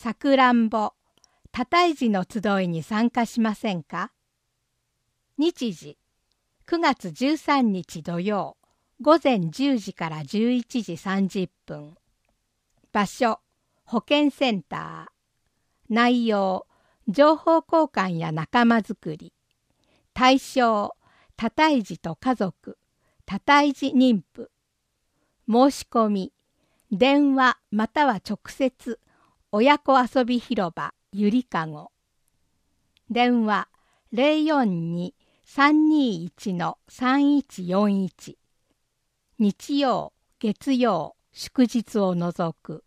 さくらんぼ、多胎児の集いに参加しませんか？日時、9月13日土曜、午前10時から11時30分。場所、保健センター。内容、情報交換や仲間づくり。対象、多胎児と家族、多胎児妊婦。申し込み、電話または直接、親子遊び広場ゆりかご。電話042-321-3141。日曜、月曜、祝日を除く。